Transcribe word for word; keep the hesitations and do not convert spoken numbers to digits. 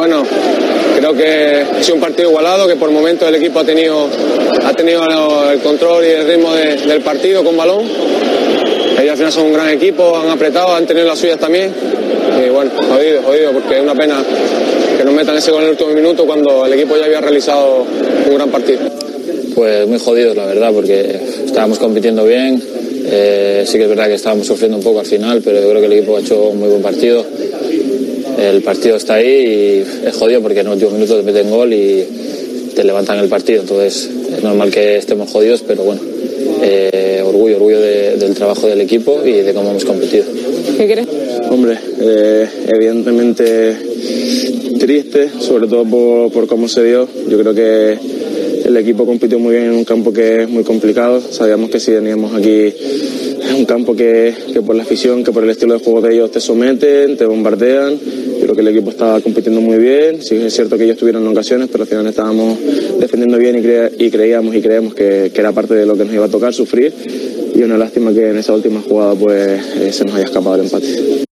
Bueno, creo que ha sido un partido igualado, que por momentos el equipo ha tenido, ha tenido el control y el ritmo de, del partido con balón. Ellos al final son un gran equipo, han apretado, han tenido las suyas también. Y bueno, jodido, jodido, porque es una pena que nos metan ese gol en el último minuto cuando el equipo ya había realizado un gran partido. Pues muy jodidos, la verdad, porque estábamos compitiendo bien. Eh, sí que es verdad que estábamos sufriendo un poco al final, pero yo creo que el equipo ha hecho un muy buen partido. El partido está ahí y es jodido porque en el último minuto te meten gol y te levantan el partido. Entonces es normal que estemos jodidos, pero bueno, eh, orgullo, orgullo de, del trabajo del equipo y de cómo hemos competido. ¿Qué crees? Hombre, eh, evidentemente triste, sobre todo por, por cómo se dio. Yo creo que el equipo compitió muy bien en un campo que es muy complicado. Sabíamos que si veníamos aquí es un campo que, que por la afición, que por el estilo de juego de ellos te someten, te bombardean. Yo creo que el equipo estaba compitiendo muy bien. Sí es cierto que ellos tuvieron ocasiones, pero al final estábamos defendiendo bien y, cre y creíamos y creemos que, que era parte de lo que nos iba a tocar, sufrir. Y una lástima que en esa última jugada pues eh, se nos haya escapado el empate.